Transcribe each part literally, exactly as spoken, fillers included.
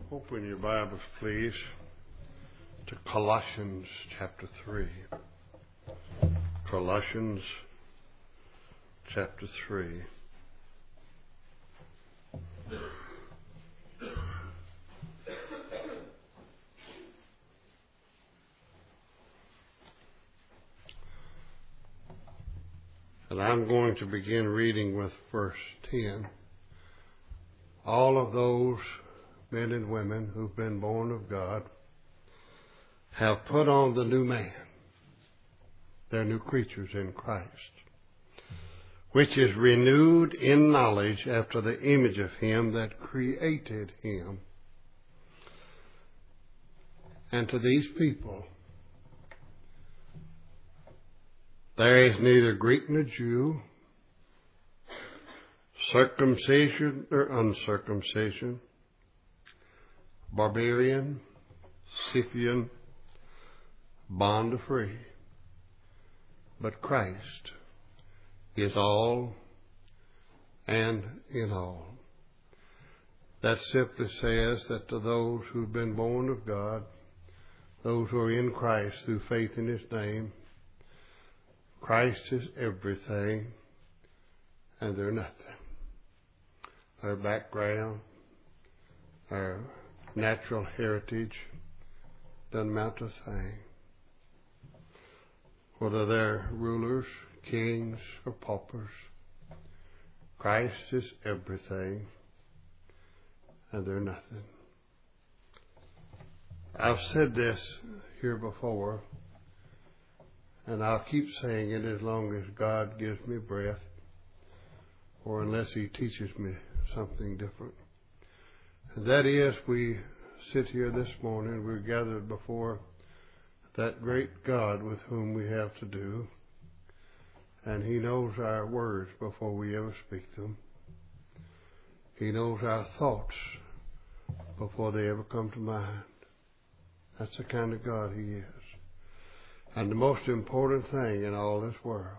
Open your Bibles, please, to Colossians chapter three. Colossians chapter three. And I'm going to begin reading with verse ten. All of those men and women who've been born of God have put on the new man. They're new creatures in Christ, which is renewed in knowledge after the image of him that created him. And to these people, there is neither Greek nor Jew, circumcision or uncircumcision, barbarian, Scythian, bond or free, but Christ is all and in all. That simply says that to those who've been born of God, those who are in Christ through faith in his name, Christ is everything and they're nothing. Their background, their natural heritage doesn't amount to a thing. Whether they're rulers, kings, or paupers, Christ is everything and they're nothing. I've said this here before, and I'll keep saying it as long as God gives me breath, or unless he teaches me something different. And that is, we sit here this morning, we're gathered before that great God with whom we have to do, and he knows our words before we ever speak them. He knows our thoughts before they ever come to mind. That's the kind of God he is. And the most important thing in all this world,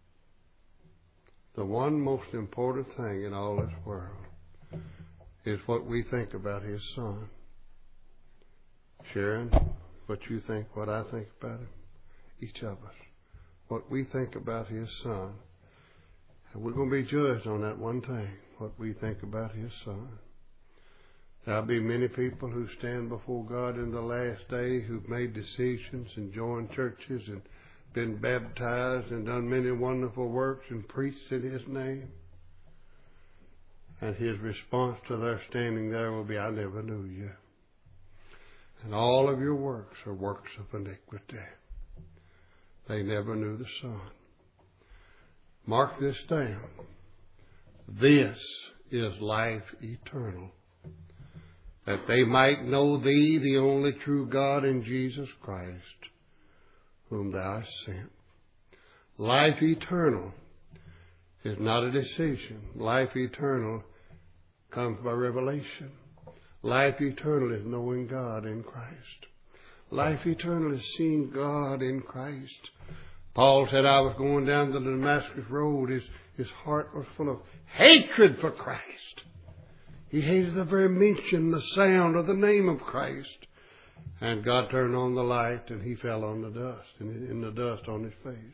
the one most important thing in all this world, is what we think about his son. Sharon, what you think, what I think about him, each of us, what we think about his son. And we're going to be judged on that one thing, what we think about his son. There'll be many people who stand before God in the last day who've made decisions and joined churches and been baptized and done many wonderful works and preached in his name. And his response to their standing there will be, I never knew you. And all of your works are works of iniquity. They never knew the Son. Mark this down. This is life eternal, that they might know thee, the only true God, and Jesus Christ, whom thou hast sent. Life eternal is not a decision. Life eternal comes by revelation. Life eternal is knowing God in Christ. Life eternal is seeing God in Christ. Paul said, I was going down the Damascus road. His, his heart was full of hatred for Christ. He hated the very mention, the sound of the name of Christ. And God turned on the light and he fell on the dust, in, in the dust on his face.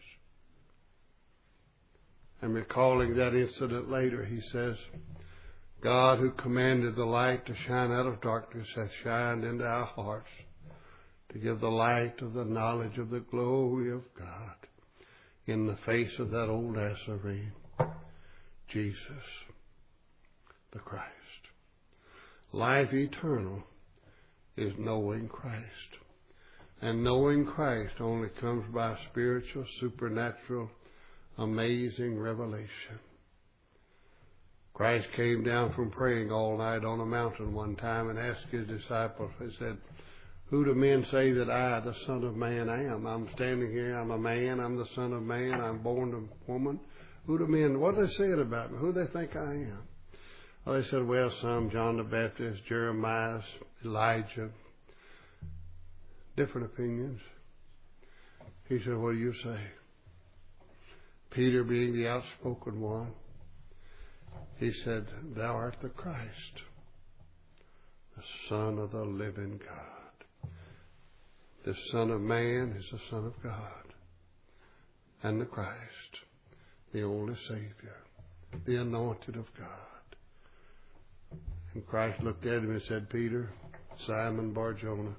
And recalling that incident later, he says, God, who commanded the light to shine out of darkness, hath shined into our hearts to give the light of the knowledge of the glory of God in the face of that old Nazarene, Jesus the Christ. Life eternal is knowing Christ. And knowing Christ only comes by spiritual, supernatural, amazing revelation. Christ came down from praying all night on a mountain one time and asked his disciples, he said, who do men say that I, the Son of Man, am? I'm standing here, I'm a man, I'm the Son of Man, I'm born of woman. Who do men, what are they saying about me? Who do they think I am? Well, they said, well, some, John the Baptist, Jeremiah, Elijah, different opinions. He said, what do you say? Peter being the outspoken one, he said, thou art the Christ, the the Son of the living God. The Son of Man is the Son of God. And the Christ, the only Savior, the anointed of God. And Christ looked at him and said, Peter, Simon Bar-Jonah,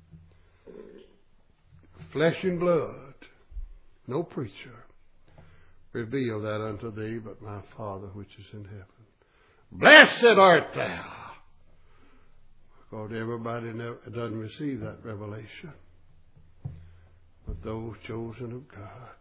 flesh and blood, no preacher, reveal that unto thee, but my Father which is in heaven. Blessed art thou. Because everybody never, doesn't receive that revelation, but those chosen of God.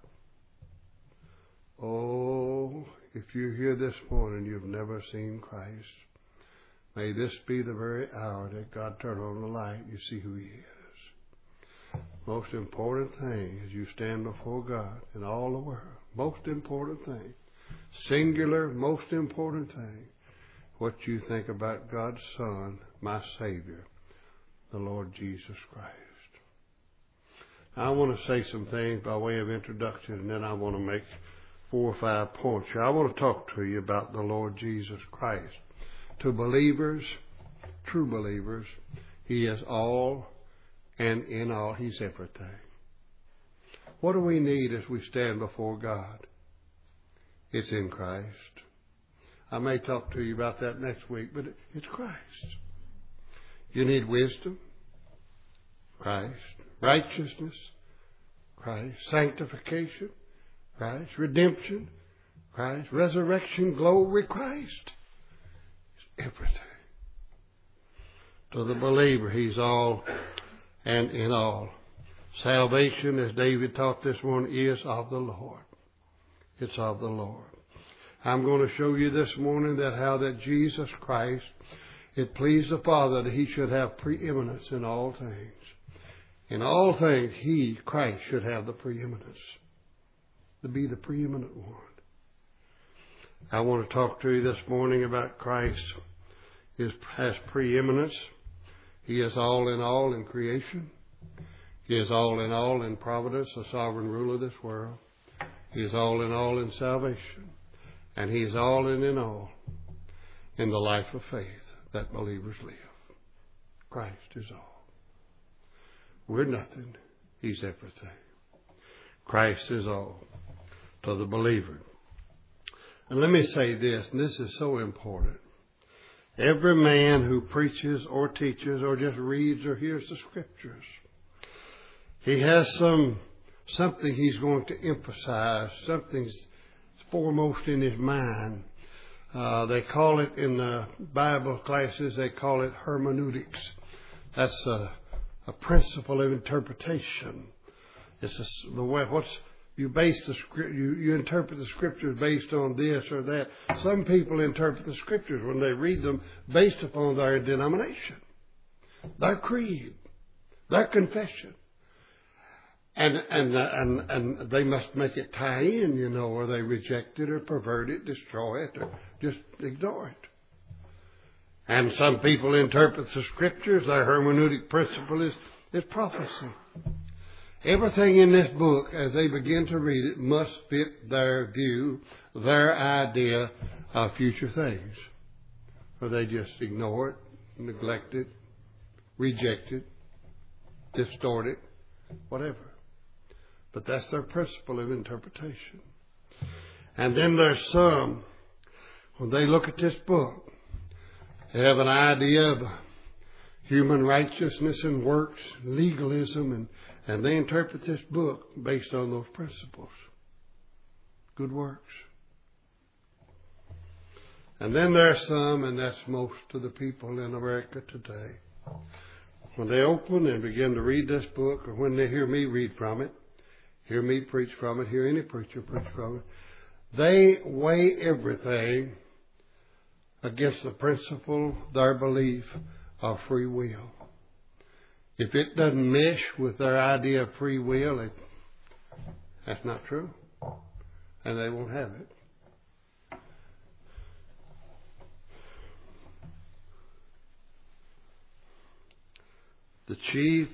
Oh, if you're here this morning, you've never seen Christ. May this be the very hour that God turn on the light. You see who He is. Most important thing as you stand before God in all the world. Most important thing. Singular, most important thing. What you think about God's Son, my Savior, the Lord Jesus Christ. Now, I want to say some things by way of introduction, and then I want to make four or five points here. I want to talk to you about the Lord Jesus Christ. To believers, true believers, He is all, and in all He's everything. What do we need as we stand before God? It's in Christ. I may talk to you about that next week, but it's Christ. You need wisdom? Christ. Righteousness? Christ. Sanctification? Christ. Redemption? Christ. Resurrection? Glory? Christ. It's everything. To the believer, He's all and in all. Salvation, as David taught this morning, is of the Lord. It's of the Lord. I'm going to show you this morning that how that Jesus Christ, it pleased the Father that He should have preeminence in all things. In all things, He, Christ, should have the preeminence. To be the preeminent one. I want to talk to you this morning about Christ. He has preeminence. He is all in all in creation. He is all in all in providence, the sovereign ruler of this world. He is all in all in salvation. And He is all in in all in the life of faith that believers live. Christ is all. We're nothing. He's everything. Christ is all to the believer. And let me say this, and this is so important. Every man who preaches or teaches or just reads or hears the Scriptures, he has some something he's going to emphasize, something's foremost in his mind. Uh, they call it in the Bible classes, they call it hermeneutics. That's a, a principle of interpretation. It's a, the way what's you base the script. You, you interpret the Scriptures based on this or that. Some people interpret the Scriptures when they read them based upon their denomination, their creed, their confession. And, and, and, and they must make it tie in, you know, or they reject it or pervert it, destroy it, or just ignore it. And some people interpret the Scriptures, their hermeneutic principle is, is prophecy. Everything in this book, as they begin to read it, must fit their view, their idea of future things. Or they just ignore it, neglect it, reject it, distort it, whatever. But that's their principle of interpretation. And then there's some, when they look at this book, they have an idea of human righteousness and works, legalism, and, and they interpret this book based on those principles. Good works. And then there's some, and that's most of the people in America today, when they open and begin to read this book, or when they hear me read from it, hear me preach from it, hear any preacher preach from it, they weigh everything against the principle, their belief of free will. If it doesn't mesh with their idea of free will, it, that's not true. And they won't have it. The chief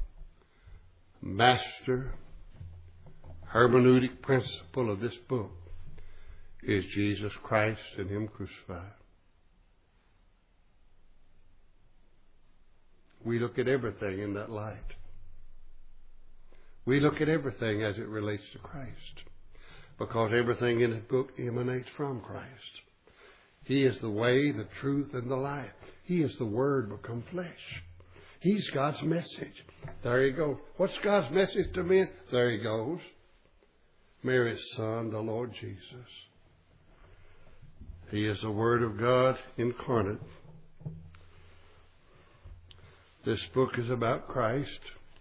master hermeneutic principle of this book is Jesus Christ and Him crucified. we look at everything in that light. We look at everything as it relates to Christ, because everything in the book emanates from Christ. He is the way, the truth, and the life. He is the Word become flesh. He's God's message. There you go. What's God's message to men? There he goes. Mary's Son, the Lord Jesus. He is the Word of God incarnate. This book is about Christ.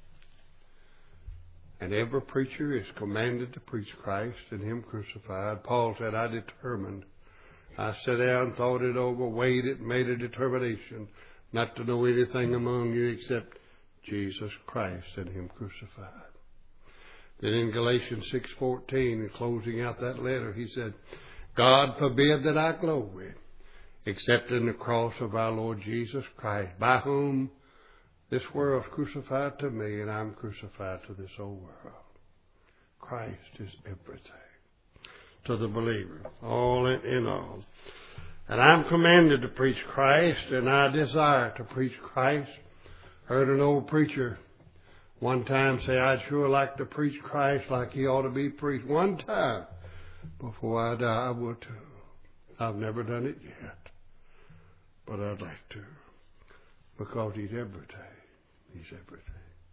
And every preacher is commanded to preach Christ and Him crucified. Paul said, I determined. I sat down, thought it over, weighed it, made a determination not to know anything among you except Jesus Christ and Him crucified. Then in Galatians six fourteen, in closing out that letter, he said, God forbid that I glory, except in the cross of our Lord Jesus Christ, by whom this world is crucified to me, and I'm crucified to this old world. Christ is everything to the believer, all in, in all. And I'm commanded to preach Christ, and I desire to preach Christ. Heard an old preacher one time say, I'd sure like to preach Christ like He ought to be preached. One time before I die, I would too. I've never done it yet, but I'd like to, because He's everything. He's everything.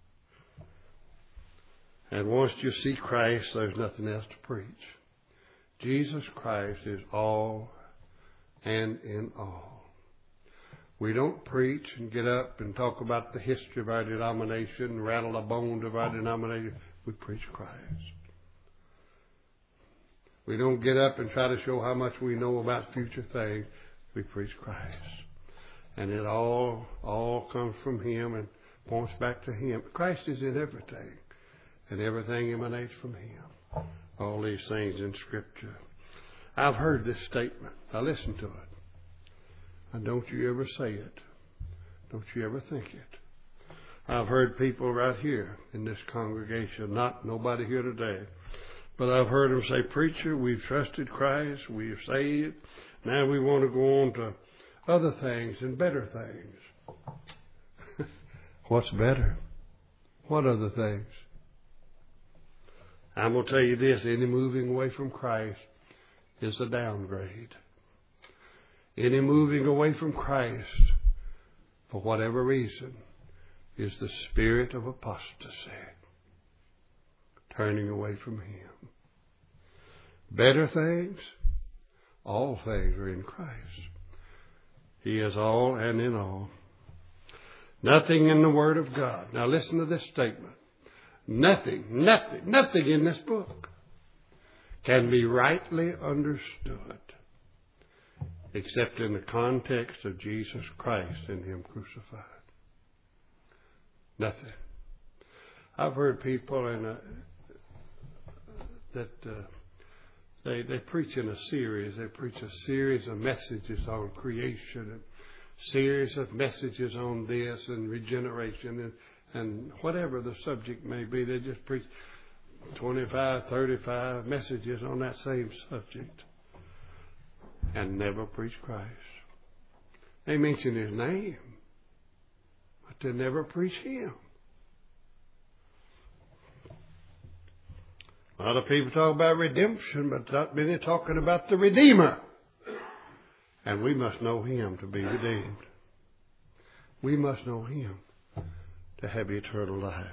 And once you see Christ, there's nothing else to preach. Jesus Christ is all and in all. We don't preach and get up and talk about the history of our denomination, rattle the bones of our denomination. We preach Christ. We don't get up and try to show how much we know about future things. We preach Christ. And it all, all comes from Him and points back to Him. Christ is in everything, and everything emanates from Him. All these things in Scripture. I've heard this statement. Now listen to it. And don't you ever say it. Don't you ever think it. I've heard people right here in this congregation, not nobody here today, but I've heard them say, Preacher, we've trusted Christ, we've saved, now we want to go on to other things and better things. What's better? What other things? I'm going to tell you this, any moving away from Christ is a downgrade. Any moving away from Christ, for whatever reason, is the spirit of apostasy, turning away from Him. Better things, all things are in Christ. He is all and in all. Nothing in the Word of God. Now listen to this statement. Nothing, nothing, nothing in this book can be rightly understood except in the context of Jesus Christ and Him crucified. Nothing. I've heard people in a, that uh, they they preach in a series. They preach a series of messages on creation and series of messages on this and regeneration and and whatever the subject may be. They just preach twenty-five, thirty-five messages on that same subject and never preach Christ. They mention His name, but they never preach Him. A lot of people talk about redemption, but not many talking about the Redeemer. And we must know Him to be redeemed. We must know Him to have eternal life.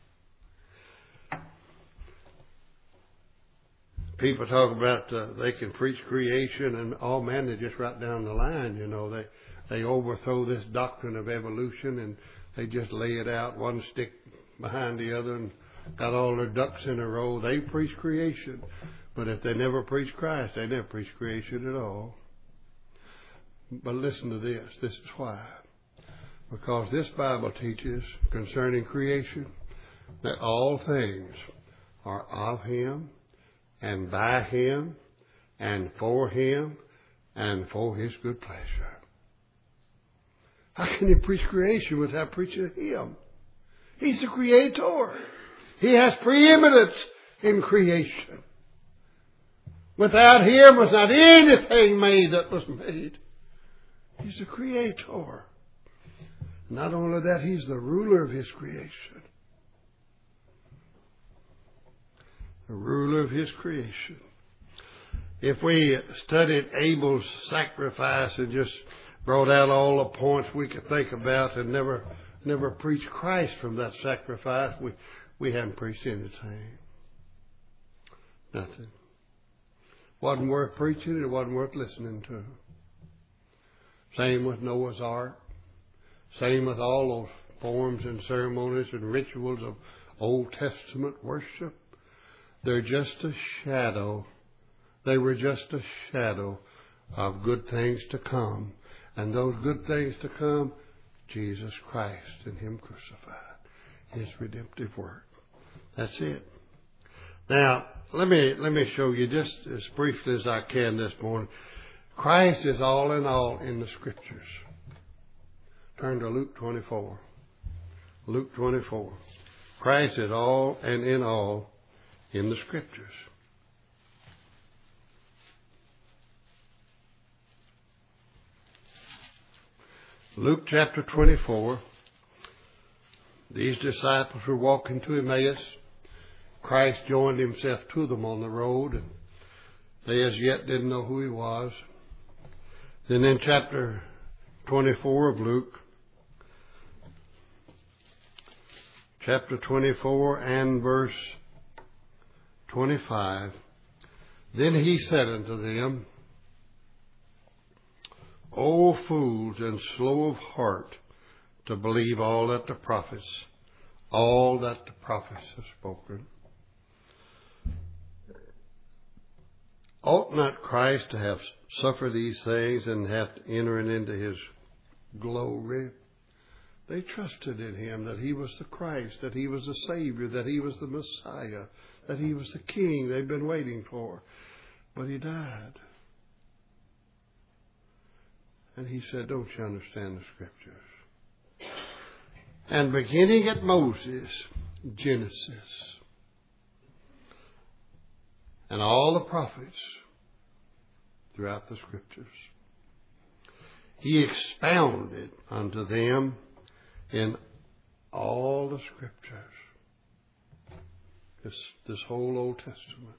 People talk about uh, they can preach creation and all man, they just right down the line, you know. They they overthrow this doctrine of evolution and they just lay it out one stick behind the other and got all their ducks in a row. They preach creation. But if they never preach Christ, they never preach creation at all. But listen to this. This is why. Because this Bible teaches concerning creation that all things are of Him and by Him and for Him and for His good pleasure. How can you preach creation without preaching Him? He's the Creator. He has preeminence in creation. Without Him was not anything made that was made. He's the Creator. Not only that, He's the ruler of His creation. The ruler of His creation. If we studied Abel's sacrifice and just brought out all the points we could think about and never never preached Christ from that sacrifice, we, we haven't preached anything. Nothing. Wasn't worth preaching. It wasn't worth listening to. Same with Noah's Ark. Same with all those forms and ceremonies and rituals of Old Testament worship. They're just a shadow. They were just a shadow of good things to come. And those good things to come, Jesus Christ and Him crucified. His redemptive work. That's it. Now, let me let me show you just as briefly as I can this morning. Christ is all in all in the Scriptures. Turn to Luke twenty-four. Luke twenty-four. Christ is all and in all in the Scriptures. Luke chapter twenty-four. These disciples were walking to Emmaus. Christ joined Himself to them on the road, and they as yet didn't know who He was. Then in chapter twenty-four of Luke, chapter twenty-four and verse twenty-five, then He said unto them, O fools and slow of heart to believe all that the prophets, all that the prophets have spoken. Ought not Christ to have suffered these things and have entering into His glory? They trusted in Him, that He was the Christ, that He was the Savior, that He was the Messiah, that He was the King they'd been waiting for. But He died. And He said, don't you understand the Scriptures? And beginning at Moses, Genesis, and all the prophets throughout the Scriptures, He expounded unto them in all the Scriptures, this, this whole Old Testament,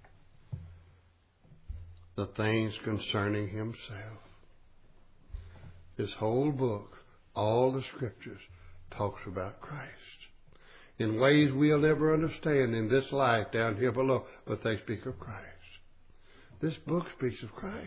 the things concerning Himself. This whole book, all the Scriptures, talks about Christ in ways we'll never understand in this life down here below, but they speak of Christ. This book speaks of Christ.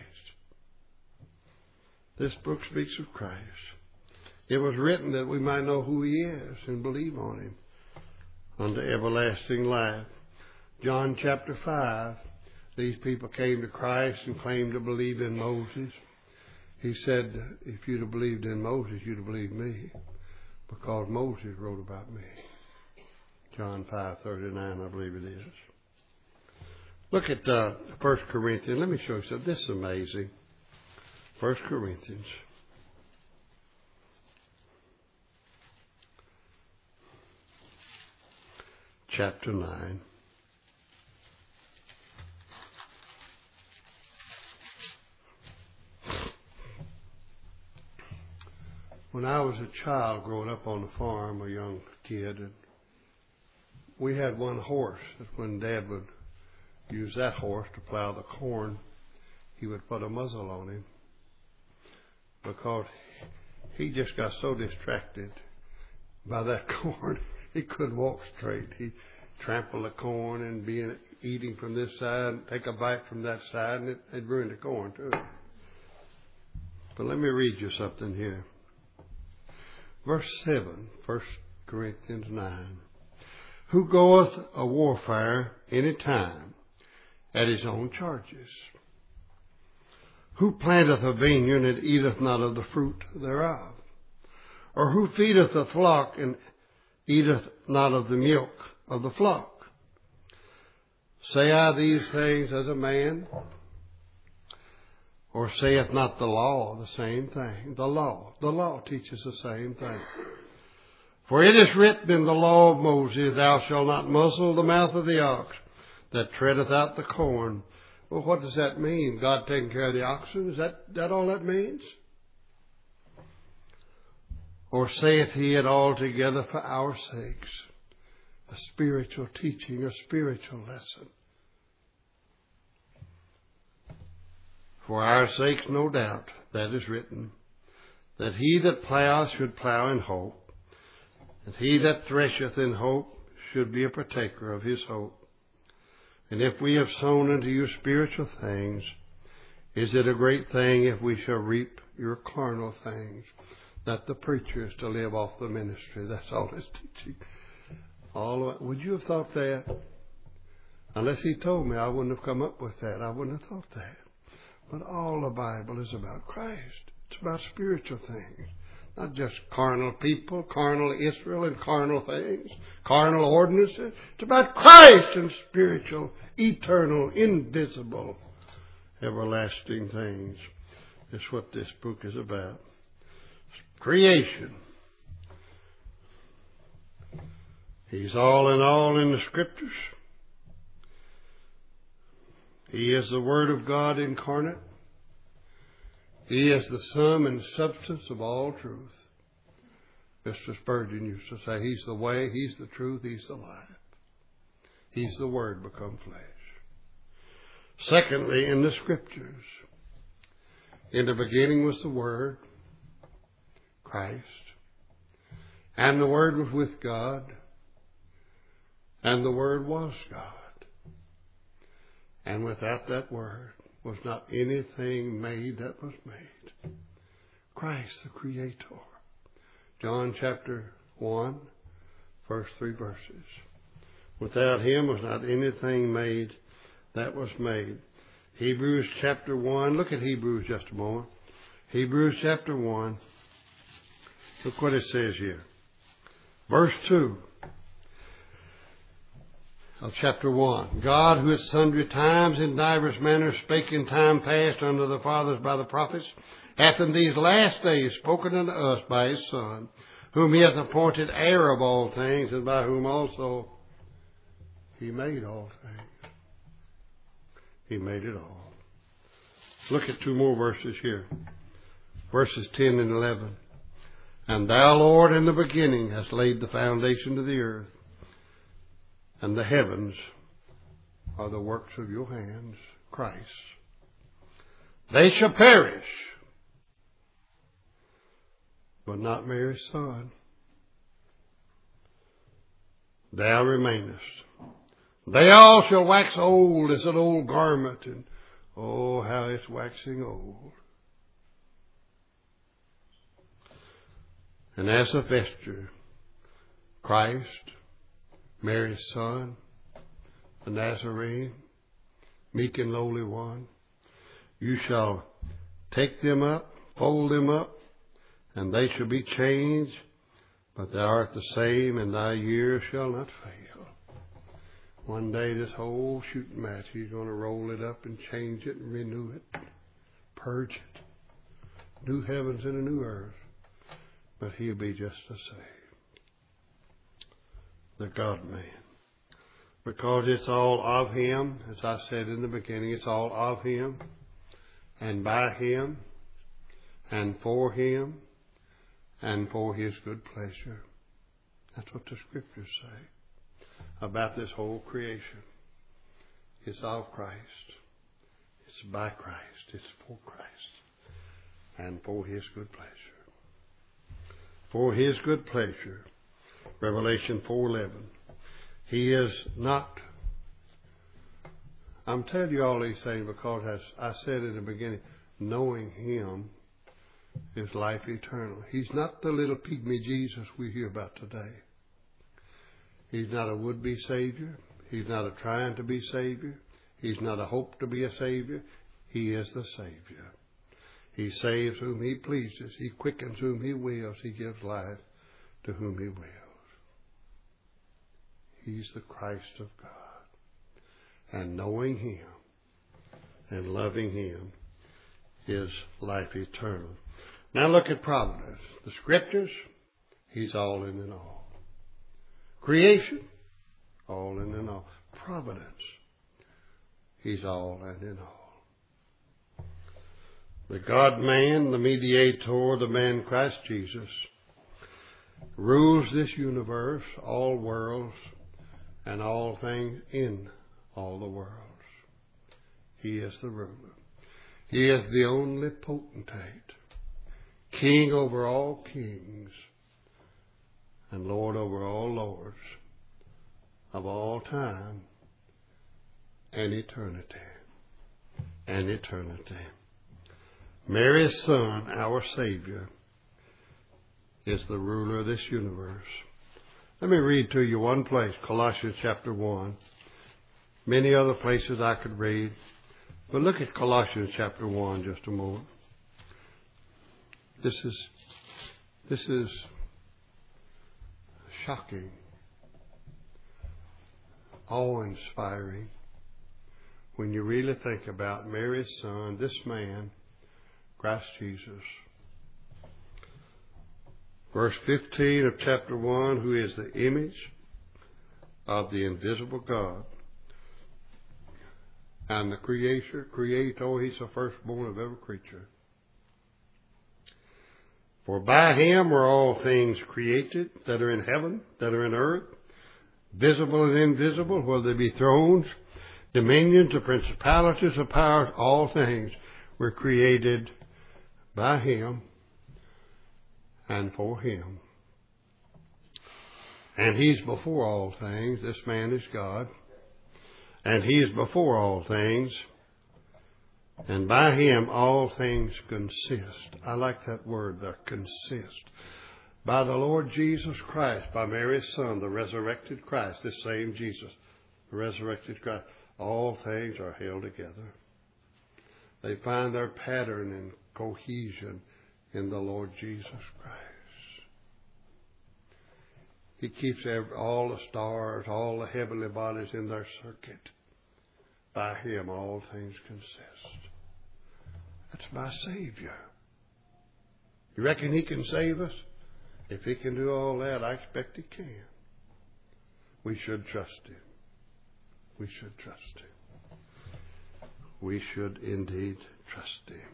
This book speaks of Christ. It was written that we might know who He is and believe on Him unto everlasting life. John chapter five, these people came to Christ and claimed to believe in Moses. He said, if you'd have believed in Moses, you'd have believed me, because Moses wrote about me. John five thirty-nine, I believe it is. Look at uh, First Corinthians. Let me show you something. This is amazing. First Corinthians. Chapter nine. When I was a child growing up on the farm, a young kid, and we had one horse that when Dad would use that horse to plow the corn, he would put a muzzle on him because he just got so distracted by that corn he couldn't walk straight. He trampled the corn and being eating from this side, take a bite from that side, and it, it ruined the corn too. But let me read you something here. Verse seven, First Corinthians nine. Who goeth a warfare any time at his own charges? Who planteth a vineyard and eateth not of the fruit thereof? Or who feedeth a flock and eateth not of the milk of the flock? Say I these things as a man? Or saith not the law the same thing? The law. The law teaches the same thing. For it is written in the law of Moses, thou shalt not muzzle the mouth of the ox that treadeth out the corn. Well, what does that mean? God taking care of the oxen? Is that, that all that means? Or saith he it altogether for our sakes? A spiritual teaching, a spiritual lesson. For our sakes, no doubt, that is written, that he that ploweth should plow in hope, and he that thresheth in hope should be a partaker of his hope. And if we have sown unto you spiritual things, is it a great thing if we shall reap your carnal things? That the preacher is to live off the ministry. That's all his teaching. All of it. Would you have thought that? Unless he told me, I wouldn't have come up with that. I wouldn't have thought that. But all the Bible is about Christ. It's about spiritual things. Not just carnal people, carnal Israel and carnal things, carnal ordinances. It's about Christ and spiritual, eternal, invisible, everlasting things. That's what this book is about. Creation. He's all in all in the Scriptures. He is the Word of God incarnate. He is the sum and substance of all truth. Mister Spurgeon used to say, He's the way, He's the truth, He's the life. He's the Word become flesh. Secondly, in the Scriptures, in the beginning was the Word, Christ, and the Word was with God, and the Word was God. And without that Word was not anything made that was made. Christ, the Creator. John chapter one, first three verses. Without Him was not anything made that was made. Hebrews chapter one. Look at Hebrews just a moment. Hebrews chapter one. Look what it says here. Verse two. Of chapter one. God, who at sundry times in divers manners spake in time past unto the fathers by the prophets, hath in these last days spoken unto us by His Son, whom He hath appointed heir of all things, and by whom also He made all things. He made it all. Look at two more verses here. Verses ten and eleven. And thou, Lord, in the beginning hast laid the foundation of the earth, and the heavens are the works of your hands, Christ. They shall perish, but not Mary's Son. Thou remainest. They all shall wax old as an old garment, and oh, how it's waxing old. And as a vesture, Christ, Mary's Son, the Nazarene, meek and lowly one, you shall take them up, fold them up, and they shall be changed, but thou art the same, and thy years shall not fail. One day this whole shooting match, He's going to roll it up and change it and renew it, purge it. New heavens and a new earth. But He'll be just the same. The God-man. Because it's all of Him, as I said in the beginning, it's all of Him, and by Him, and for Him, and for His good pleasure. That's what the Scriptures say about this whole creation. It's of Christ. It's by Christ. It's for Christ. And for His good pleasure. For His good pleasure. Revelation four eleven. He is not. I'm telling you all these things because, as I said in the beginning, knowing Him is life eternal. He's not the little pygmy Jesus we hear about today. He's not a would-be Savior. He's not a trying to be Savior. He's not a hope to be a Savior. He is the Savior. He saves whom He pleases. He quickens whom He wills. He gives life to whom He wills. He's the Christ of God. And knowing Him and loving Him is life eternal. Now look at providence. The Scriptures, He's all in and all. Creation, all in and all. Providence, He's all and in all. The God-man, the mediator, the man Christ Jesus, rules this universe, all worlds, and all things in all the worlds. He is the ruler. He is the only potentate, king over all kings, and Lord over all lords of all time and eternity. And eternity. Mary's Son, our Savior, is the ruler of this universe. Let me read to you one place, Colossians chapter one. Many other places I could read, but look at Colossians chapter one just a moment. This is, this is shocking, awe-inspiring, when you really think about Mary's Son, this man, Christ Jesus. Verse fifteen of chapter one, who is the image of the invisible God and the Creator, Creator, He's the firstborn of every creature. For by Him were all things created that are in heaven, that are in earth, visible and invisible, whether they be thrones, dominions, or principalities, or powers. All things were created by Him and for Him. And He's before all things. This man is God. And He is before all things. And by Him all things consist. I like that word there, consist. By the Lord Jesus Christ, by Mary's Son, the resurrected Christ, this same Jesus, the resurrected Christ, all things are held together. They find their pattern and cohesion in the Lord Jesus Christ. He keeps every, all the stars, all the heavenly bodies in their circuit. By Him all things consist. That's my Savior. You reckon He can save us? If He can do all that, I expect He can. We should trust Him. We should trust Him. We should indeed trust Him.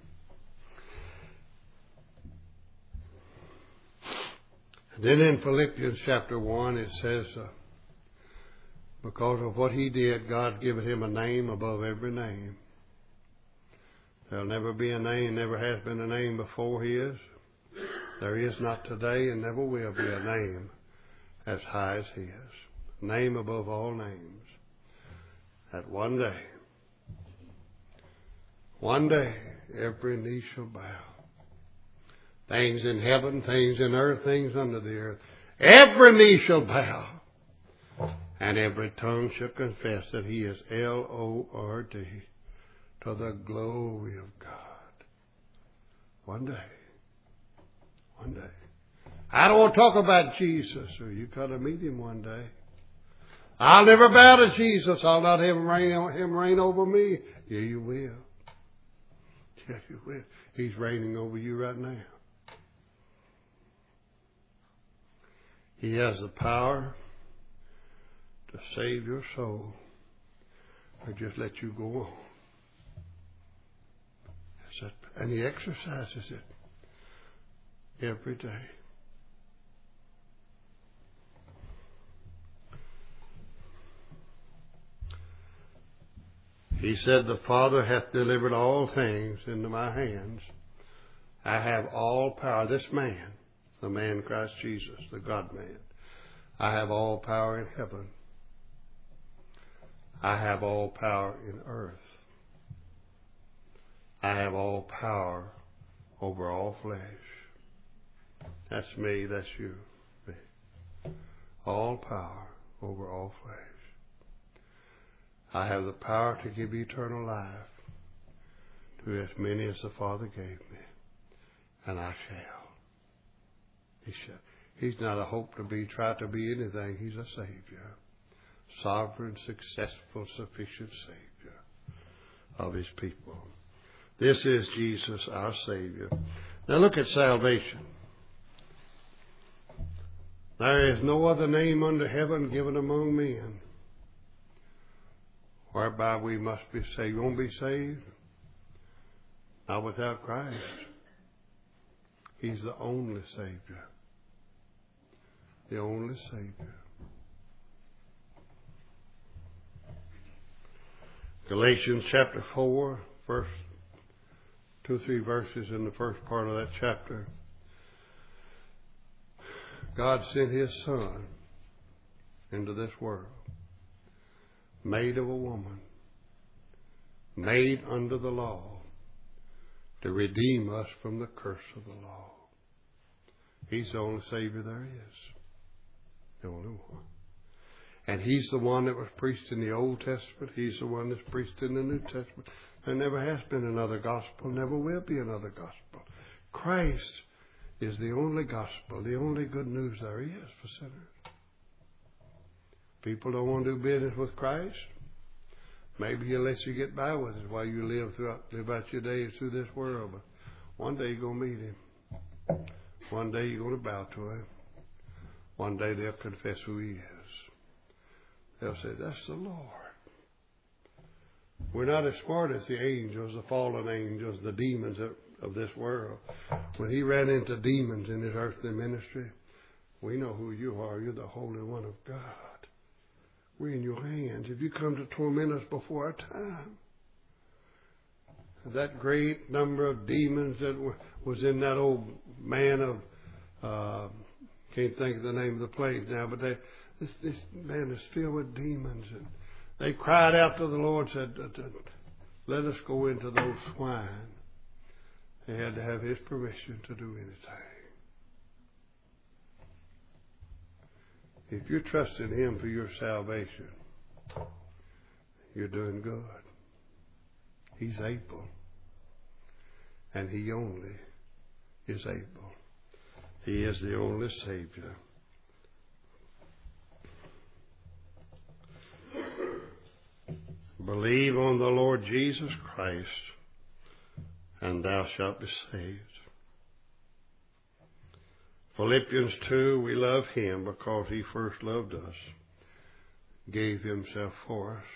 And then in Philippians chapter one it says, uh, because of what He did, God given Him a name above every name. There'll never be a name, never has been a name before His. There is not today and never will be a name as high as His. Name above all names. That one day, one day, every knee shall bow. Things in heaven, things in earth, things under the earth. Every knee shall bow. And every tongue shall confess that He is L O R D, to the glory of God. One day. One day. I don't want to talk about Jesus, so you've got to meet Him one day. I'll never bow to Jesus. I'll not have him reign, him reign over me. Yeah, you will. Yeah, you will. He's reigning over you right now. He has the power to save your soul or just let you go on. That's it. And He exercises it every day. He said, the Father hath delivered all things into my hands. I have all power. This man, the man Christ Jesus, the God-man, I have all power in heaven. I have all power in earth. I have all power over all flesh. That's me, that's you. Me. All power over all flesh. I have the power to give eternal life to as many as the Father gave me, and I shall. He shall. He's not a hope to be, try to be anything. He's a Savior. Sovereign, successful, sufficient Savior of His people. This is Jesus, our Savior. Now look at salvation. There is no other name under heaven given among men whereby we must be saved. You won't be saved? Not without Christ. He's the only Savior. the only Savior. Galatians chapter four, verse two or three verses in the first part of that chapter. God sent His Son into this world, made of a woman, made under the law, to redeem us from the curse of the law. He's the only Savior there is. The only one. And He's the one that was preached in the Old Testament. He's the one that's preached in the New Testament. There never has been another gospel, never will be another gospel. Christ is the only gospel, the only good news there is for sinners. People don't want to do business with Christ. Maybe He'll let you get by with it while you live throughout, live out your days through this world. But one day you're going to meet Him. One day you're going to bow to Him. One day they'll confess who He is. They'll say, that's the Lord. We're not as smart as the angels, the fallen angels, the demons of, of this world. When He ran into demons in His earthly ministry, we know who you are. You're the Holy One of God. We're in your hands. If you come to torment us before our time, that great number of demons that were, was in that old man of, uh, can't think of the name of the place now, but they, this, this man is filled with demons. And they cried out to the Lord, said, let us go into those swine. They had to have His permission to do anything. If you're trusting Him for your salvation, you're doing good. He's able. And He only is able. He is the only Savior. Believe on the Lord Jesus Christ, and thou shalt be saved. Philippians two, we love Him because He first loved us, gave Himself for us.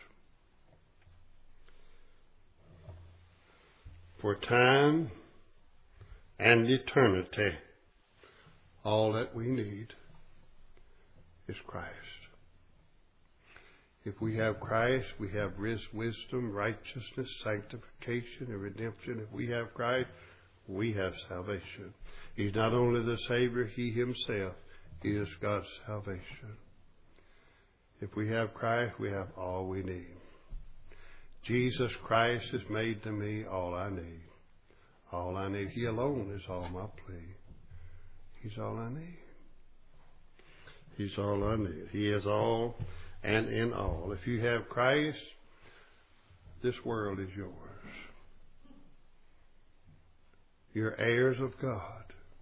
For time and eternity, all that we need is Christ. If we have Christ, we have wisdom, righteousness, sanctification, and redemption. If we have Christ, we have salvation. He's not only the Savior, He Himself is God's salvation. If we have Christ, we have all we need. Jesus Christ has made to me all I need. All I need. He alone is all my plea. He's all I need. He's all I need. He is all and in all. If you have Christ, this world is yours. You're heirs of God.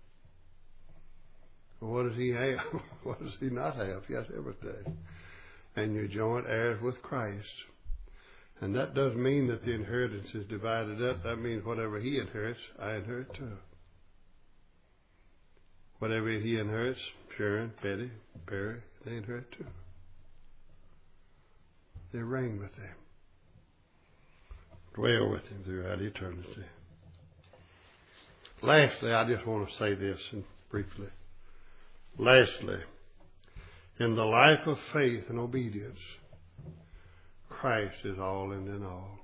What does He have? What does He not have? He has everything. And you're joint heirs with Christ. And that doesn't mean that the inheritance is divided up. That means whatever He inherits, I inherit too. Whatever He inherits, Sharon, Betty, Perry, they inherit too. They reign with Him. Dwell with Him throughout eternity. Lastly, I just want to say this and briefly. Lastly, in the life of faith and obedience, Christ is all and in all.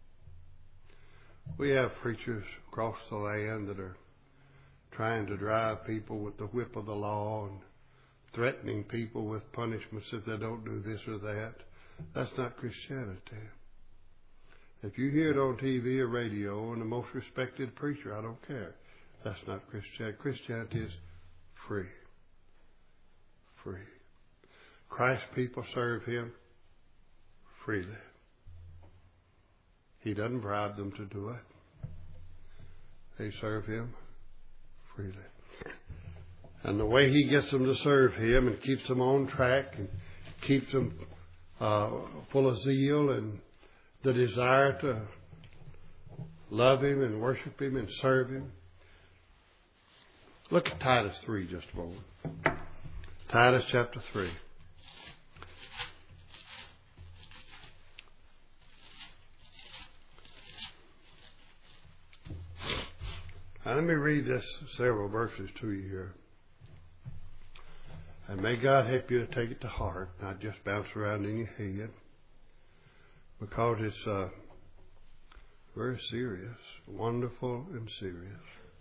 We have preachers across the land that are trying to drive people with the whip of the law and threatening people with punishments if they don't do this or that. That's not Christianity. If you hear it on T V or radio and the most respected preacher, I don't care. That's not Christianity. Christianity is free. Free. Christ's people serve Him freely. He doesn't bribe them to do it. They serve Him freely. And the way He gets them to serve Him and keeps them on track and keeps them uh, full of zeal and the desire to love Him and worship Him and serve Him. Look at Titus three just a moment. Titus chapter three. Now let me read this several verses to you here. And may God help you to take it to heart, not just bounce around in your head. Because it's uh, very serious, wonderful and serious.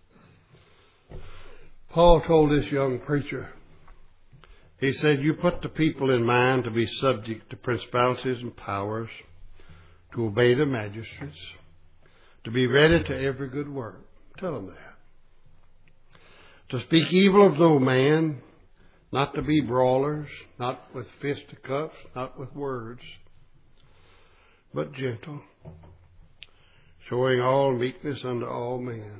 Paul told this young preacher, he said, you put the people in mind to be subject to principalities and powers, to obey the magistrates, to be ready to every good work. Tell them that. To speak evil of no man, not to be brawlers, not with fisticuffs, not with words, but gentle, showing all meekness unto all men.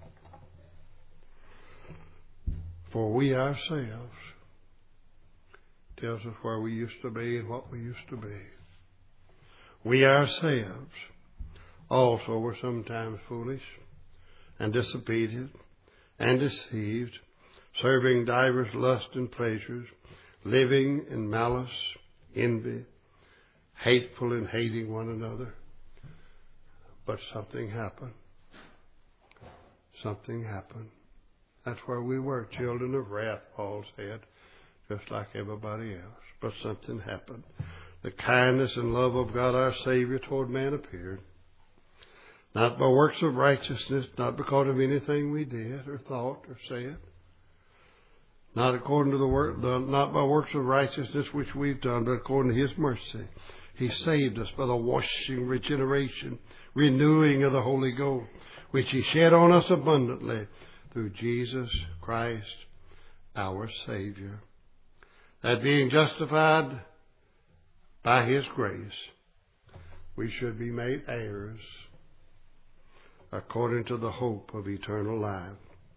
For we ourselves, tells us where we used to be and what we used to be. We ourselves also were sometimes foolish and disobedient and deceived, serving divers lusts and pleasures, living in malice, envy, hateful and hating one another. But something happened. Something happened. That's where we were, children of wrath, Paul said, just like everybody else. But something happened. The kindness and love of God our Savior toward man appeared. Not by works of righteousness, not because of anything we did or thought or said. Not according to the work, the, not by works of righteousness which we've done, but according to His mercy. He saved us by the washing, regeneration, renewing of the Holy Ghost, which He shed on us abundantly through Jesus Christ, our Savior. That being justified by His grace, we should be made heirs according to the hope of eternal life.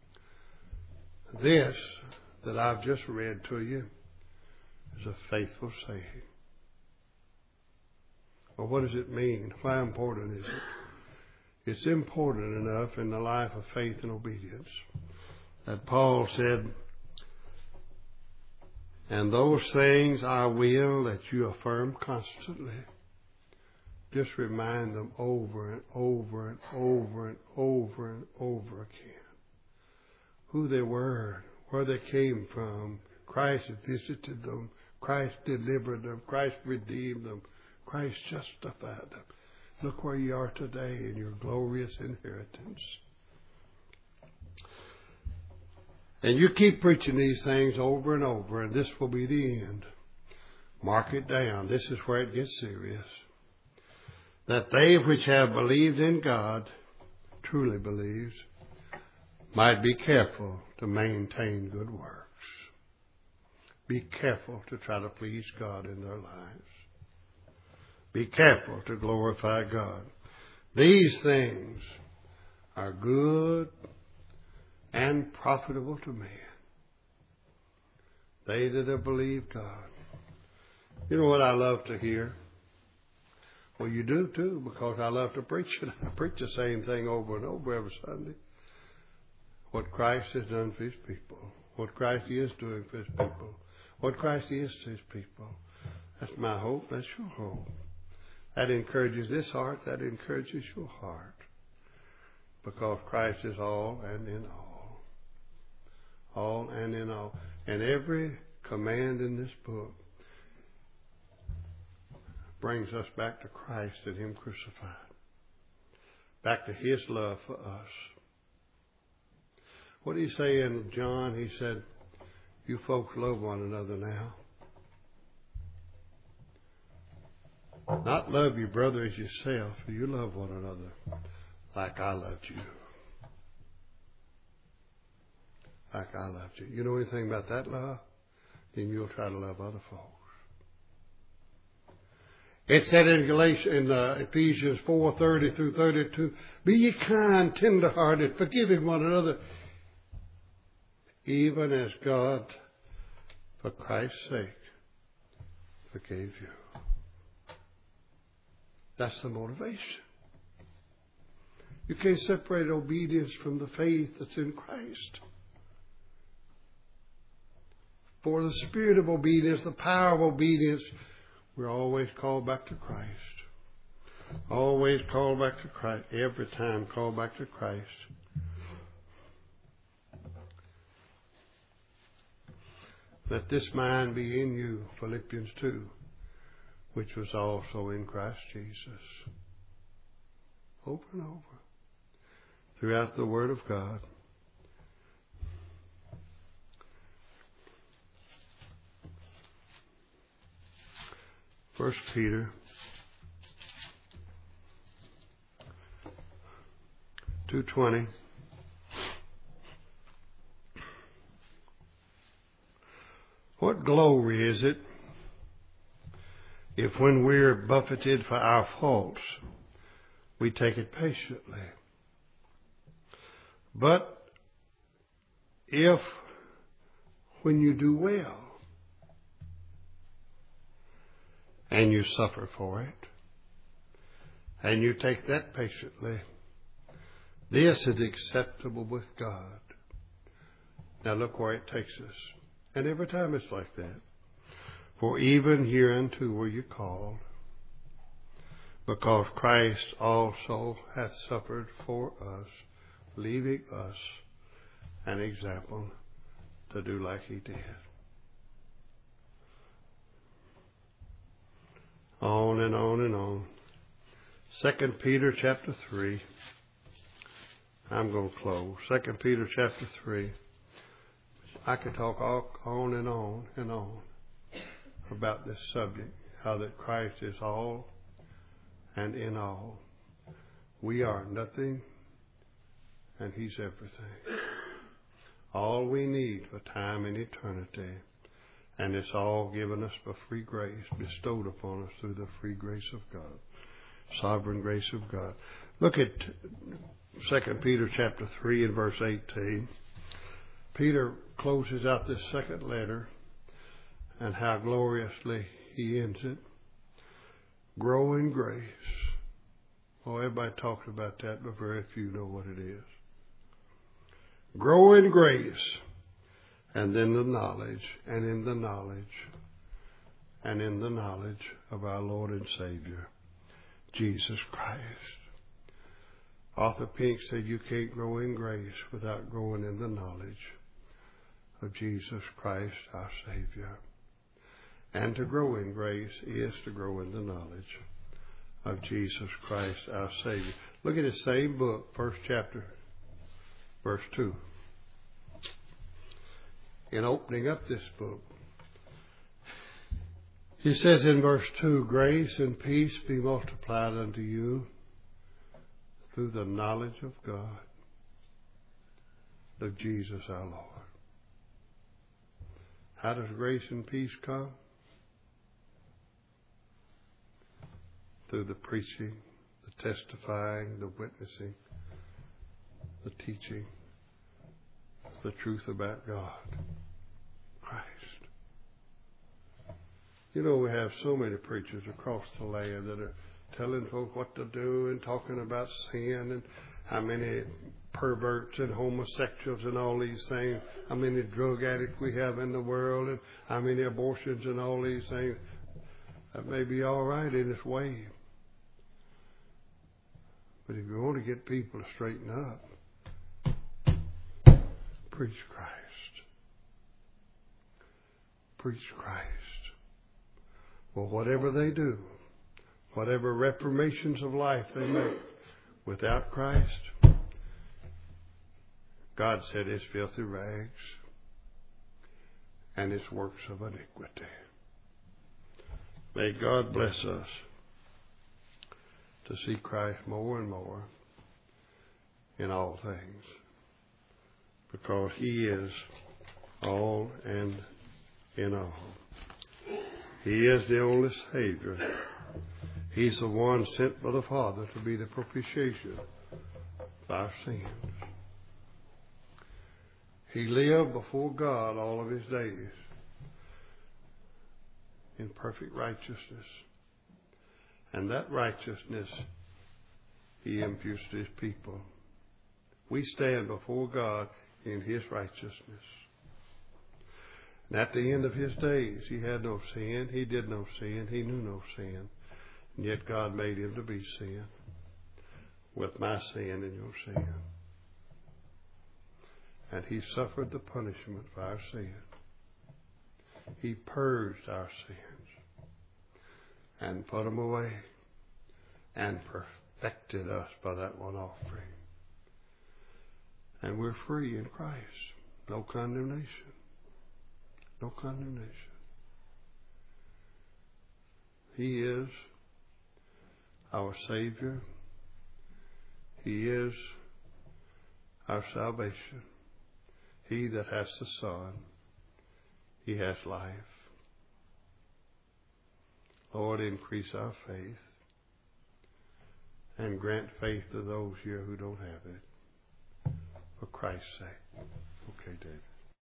This that I've just read to you is a faithful saying. Well, what does it mean? Why important is it? It's important enough in the life of faith and obedience that Paul said, and those things I will that you affirm constantly. Just remind them over and over and over and over and over again. Who they were, where they came from. Christ visited them. Christ delivered them. Christ redeemed them. Christ justified them. Look where you are today in your glorious inheritance. And you keep preaching these things over and over, and this will be the end. Mark it down. This is where it gets serious. That they which have believed in God, truly believed, might be careful to maintain good works. Be careful to try to please God in their lives. Be careful to glorify God. These things are good and profitable to man. They that have believed God. You know what I love to hear? Well, you do too, because I love to preach it. I preach the same thing over and over every Sunday. What Christ has done for His people. What Christ is doing for His people. What Christ is to His people. That's my hope. That's your hope. That encourages this heart. That encourages your heart. Because Christ is all and in all. All and in all. And every command in this book brings us back to Christ and Him crucified. Back to His love for us. What did He say in John? He said, you folks love one another now. Not love your brother as yourself. You love one another like I loved you. Like I loved you. You know anything about that love? Then you'll try to love other folks. It said in Galatians, in uh, Ephesians four thirty through thirty-two, be ye kind, tender-hearted, forgiving one another, even as God, for Christ's sake, forgave you. That's the motivation. You can't separate obedience from the faith that's in Christ. For the spirit of obedience, the power of obedience, we're always called back to Christ. Always called back to Christ. Every time called back to Christ. Let this mind be in you, Philippians two, which was also in Christ Jesus. Over and over. Throughout the Word of God. First Peter two twenty. What glory is it if when we're buffeted for our faults, we take it patiently? But if when you do well and you suffer for it and you take that patiently, this is acceptable with God. Now look where it takes us. And every time it's like that. For even hereunto were you called, because Christ also hath suffered for us, leaving us an example to do like he did. On and on and on. Second Peter chapter three. I'm going to close. Second Peter chapter three. I could talk all, on and on and on about this subject, how that Christ is all and in all. We are nothing and he's everything. All we need for time and eternity. And it's all given us by free grace, bestowed upon us through the free grace of God. Sovereign grace of God. Look at Second Peter chapter three and verse eighteen. Peter closes out this second letter, and how gloriously he ends it. Grow in grace. Oh, everybody talks about that, but very few know what it is. Grow in grace, and then the knowledge, and in the knowledge, and in the knowledge of our Lord and Savior, Jesus Christ. Arthur Pink said you can't grow in grace without growing in the knowledge of Jesus Christ, our Savior. And to grow in grace is to grow in the knowledge of Jesus Christ, our Savior. Look at the same book, first chapter, verse two. In opening up this book, he says in verse two, grace and peace be multiplied unto you through the knowledge of God, of Jesus our Lord. How does grace and peace come? Through the preaching, the testifying, the witnessing, the teaching, the truth about God, Christ. You know, we have so many preachers across the land that are telling folks what to do and talking about sin and how many perverts and homosexuals and all these things, how many drug addicts we have in the world and how many abortions and all these things. That may be all right in its way. But if you want to get people to straighten up, preach Christ. Preach Christ. Well, whatever they do, whatever reformations of life they make, without Christ, God said it's filthy rags and it's works of iniquity. May God bless us to see Christ more and more in all things, because he is all and in all. He is the only Savior. He's the one sent by the Father to be the propitiation for our sins. He lived before God all of his days in perfect righteousness. And that righteousness he imputes to his people. We stand before God in his righteousness. And at the end of his days, he had no sin. He did no sin. He knew no sin. And yet God made him to be sin, with my sin and your sin. And he suffered the punishment for our sin. He purged our sins and put them away and perfected us by that one offering. And we're free in Christ. No condemnation. No condemnation. He is our Savior. He is our salvation. He that has the Son, he has life. Lord, increase our faith and grant faith to those here who don't have it. For Christ's sake. Okay, David.